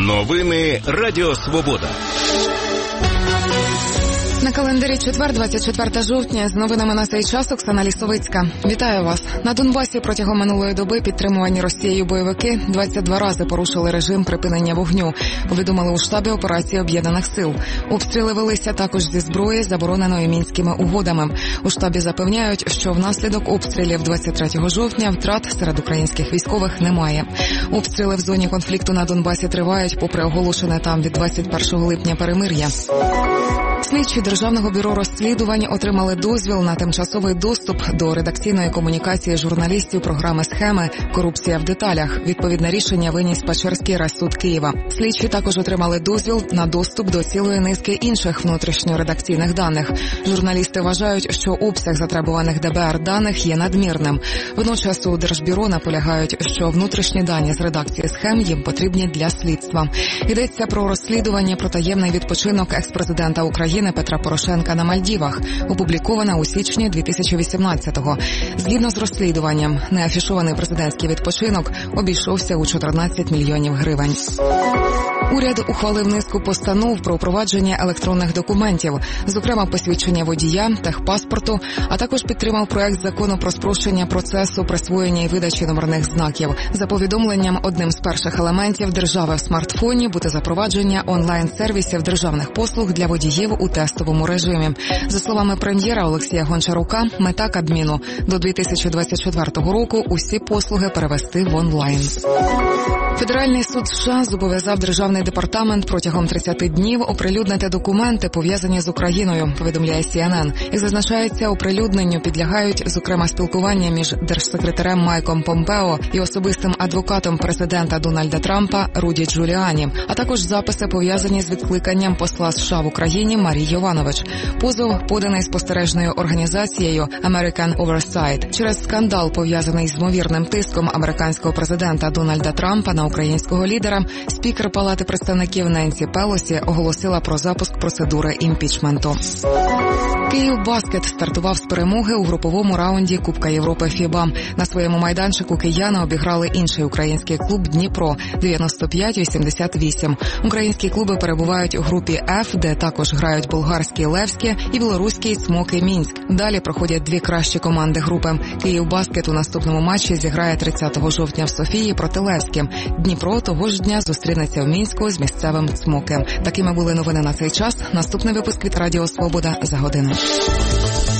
Новини Радіо Свобода. На календарі четвер, 24 жовтня. З новинами на цей час Оксана Лісовицька. Вітаю вас. На Донбасі протягом минулої доби підтримувані Росією бойовики 22 рази порушили режим припинення вогню. Повідомили у штабі операції Об'єднаних сил. Обстріли велися також зі зброї, забороненої Мінськими угодами. У штабі запевняють, що внаслідок обстрілів 23 жовтня втрат серед українських військових немає. Обстріли в зоні конфлікту на Донбасі тривають, попри оголошене там від 21 липня перемир'я. Слідчі Державного бюро розслідувань отримали дозвіл на тимчасовий доступ до редакційної комунікації журналістів програми «Схеми. Корупція в деталях». Відповідне рішення виніс Печерський райсуд Києва. Слідчі також отримали дозвіл на доступ до цілої низки інших внутрішньоредакційних даних. Журналісти вважають, що обсяг затребуваних ДБР даних є надмірним. Водночас у Держбюро наполягають, що внутрішні дані з редакції «Схем» їм потрібні для слідства. Йдеться про розслідування про таємний відпочинок екс-президента України Петра Порошенка на Мальдівах, опублікована у січні 2018-го. Згідно з розслідуванням, неафішований президентський відпочинок обійшовся у 14 мільйонів гривень. Уряд ухвалив низку постанов про впровадження електронних документів, зокрема посвідчення водія, техпаспорту, а також підтримав проект закону про спрощення процесу присвоєння і видачі номерних знаків. За повідомленням, одним з перших елементів держави в смартфоні буде запровадження онлайн-сервісів державних послуг для водіїв у тестовому режимі. За словами прем'єра Олексія Гончарука, мета Кабміну – до 2024 року усі послуги перевести в онлайн. Федеральний суд США зобов'язав Державний департамент протягом 30 днів оприлюднити документи, пов'язані з Україною, повідомляє CNN. Як зазначається, оприлюдненню підлягають, зокрема, спілкування між держсекретарем Майком Помпео і особистим адвокатом президента Дональда Трампа Руді Джуліані, а також записи, пов'язані з відкликанням посла США в Україні Марії Йованович. Позов поданий спостережною організацією American Oversight через скандал, пов'язаний з ймовірним тиском американського президента Дональда Трампа на українського лідера. Спікер Палати представників Ненсі Пелосі оголосила про запуск процедури імпічменту. Київбаскет стартував з перемоги у груповому раунді Кубка Європи ФІБА. На своєму майданчику кияни обіграли інший український клуб «Дніпро» 95-88. Українські клуби перебувають у групі F, де також грають болгарський «Левське» і білоруський «Смоки Мінськ». Далі проходять дві кращі команди групи. Київбаскет у наступному матчі зіграє 30 жовтня в Софії проти «Левське». Дніпро того ж дня зустрінеться в Мінську з місцевим «Смоки». Такими були новини на цей час. Наступний випуск від Радіо Свобода за годину.